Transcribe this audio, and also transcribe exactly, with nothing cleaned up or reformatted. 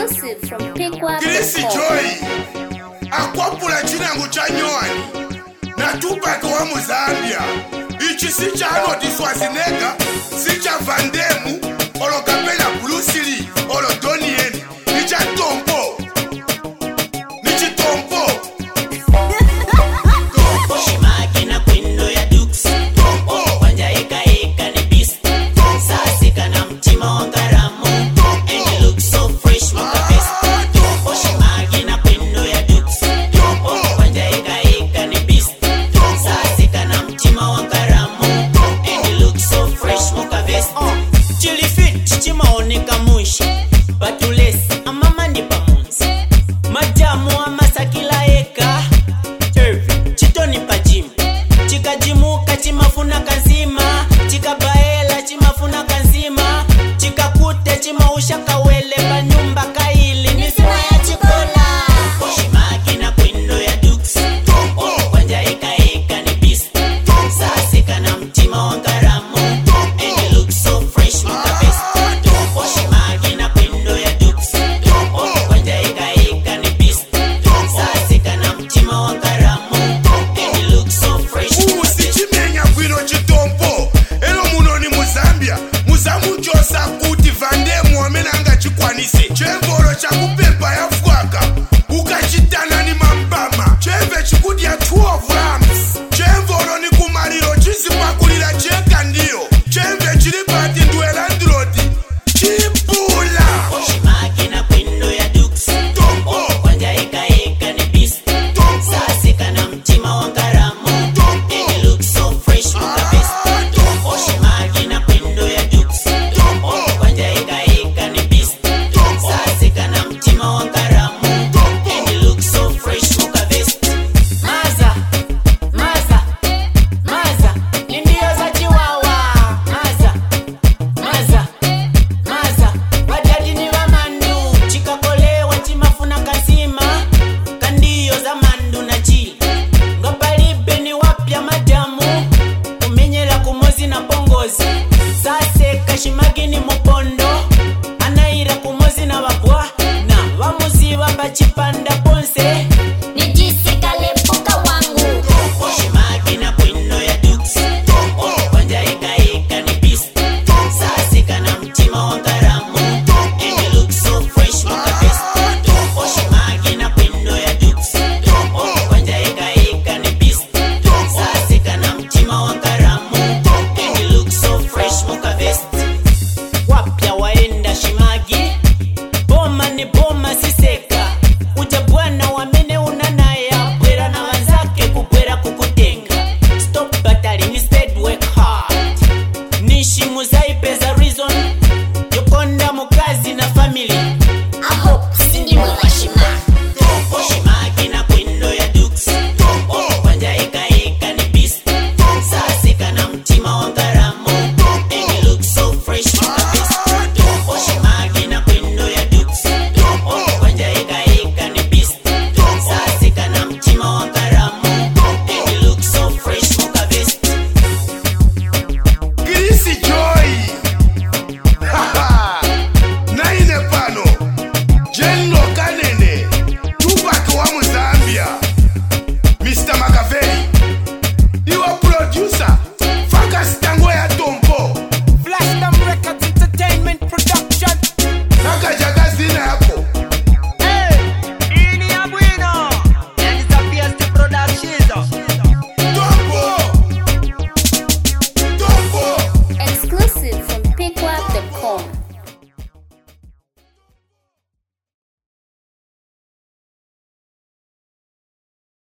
Exclusive from Pinkwa. Kirisi Joy akwapula chinango cha nyoni na Tupac wa Muzambia. Ichi si cha Arnold Schwarzenegger, si cha Van Damme, olo kapela Bruce Lee, olo Donnie Yen. Ni cha Tompo, ni chi Tompo. Tompo Shimaki na kwindo ya Dukes. Tompo Wanja eka eka ni beast. Sasika na mtima wa ngaramu. And you look so fresh muka best. Shimaki na kwindo ya Dukes. Wanja eka eka ni beast. Sasika na mtima wa ngaramu. And you look so fresh muka best. Chili fit chimaoneka mushi. Batulesi amama ni pamunzi. Majamu wa masakila eka. Turvy chitoni pajimu. Chikajimuka chimafuna kanzima. Chikabaela chimafuna kanzima. Chikakute chimausha kawele panyumba kaili nisina ya chikola. Shimaki na kwindo ya Dukes. Wanja eka eka ni beast. Sasika na mtima wa ngaramu. And you look so fresh muka best. Shimaki na kwindo ya Dukes. Wanja eka eka ni beast. Sasika na mtima wa ngaramu. And you look so fresh muka best. usichimenya kwino chitompo. Elo muno ni Muzambia. Muzamu josa kuti Van Damme wamena anga chikwanise. Chembolo cha kupepa ya fwaka ukachitana ni mambama. Chembe chikudi ya twelve rams. Chembolo ni kumariro chisipakulila cheka ndio. Chembe chilipati ndwela ndrodi chipula. Shimaki na kwindo ya Dukes. Tompo, Wanja eka eka ni beast. tompo, Sasika na mtima wa ngaramu. tompo, And you look so fresh muka best. Shimaki na kwindo ya Dukes. tompo, Wanja eka eka ni beast. tompo. Sasika na mtima wa ngaramu. And you look so fresh muka best. Maza, maza, maza, ni ndio za chiwawa. Maza, maza, maza, wajadi ni wa mandu. Chikakolewa chimafuna kazima. Kandio za mandu na chili. Ngapalibe ni wapya madamu. Kumenyela kumozi na bongozi. Saseka Shimaki ni mupondo. Anaira kumozi na wabwa. Na wamuziwa bachipanda ponse. Nijisika lepuka wangu. Shimaki na kwindo ya Dukes. Wanja eka eka ni beast. Sasika na mtima wa ngaramu. And you look so fresh muka best. Shimaki na kwindo ya Dukes. Wanja eka eka ni beast. Sasika na mtima wa ngaramu. And you look so fresh muka best. Wapya waenda Shimaki. Boma ni boma.